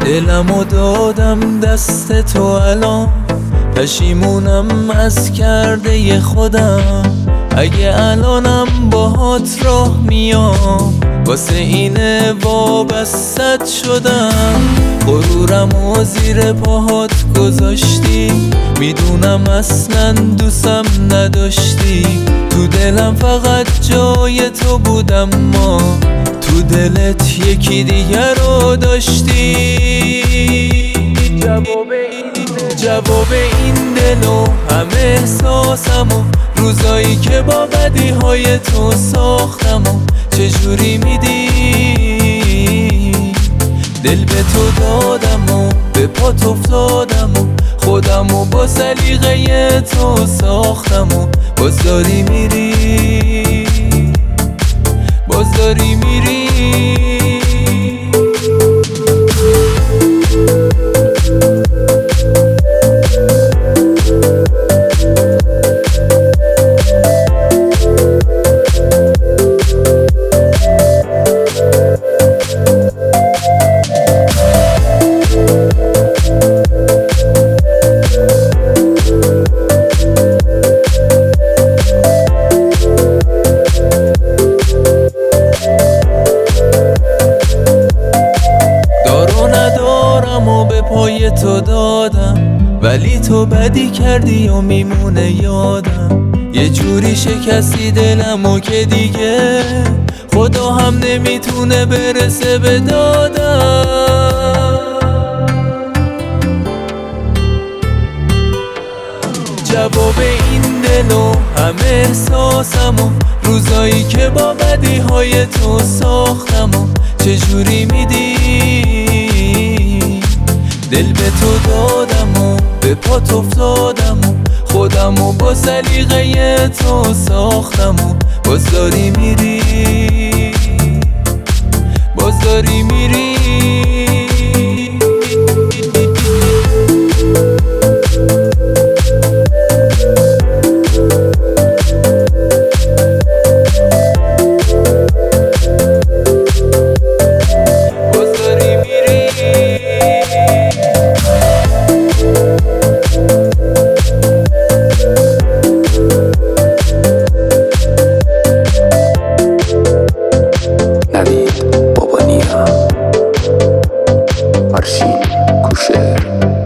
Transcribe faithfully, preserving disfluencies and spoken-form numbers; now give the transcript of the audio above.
دلمو دادم دست تو الان، پشیمونم از کرده خودم. اگه الانم باهات راه میام، واسه اینه وابستت شدم. غرورم و زیر پاهات گذاشتی، میدونم اصلا دوستم نداشتی. تو دلم فقط جای تو بودم، ما تو دلت یکی دیگر رو داشتی. جواب این جواب این دل و همه احساسمو، روزایی که با بدی های تو ساختمو چجوری میدی؟ دل به تو دادم و به پات افتادم و خودمو با سلیقه تو ساختم و باز داری میری، باز داری میری. پای تو دادم ولی تو بدی کردی و میمونه یادم. یه جوری شکستی دلمو که دیگه خدا هم نمیتونه برسه به دادم. جواب این دل و همه احساسمو، روزایی که با بدی های تو ساختمو چجوری میدی؟ دل به تو دادم و به پات افتادم و خودمو با سلیقه تو ساختم و باز داری میری، باز داری میری. نوید بابانیا، مارشین کوشر.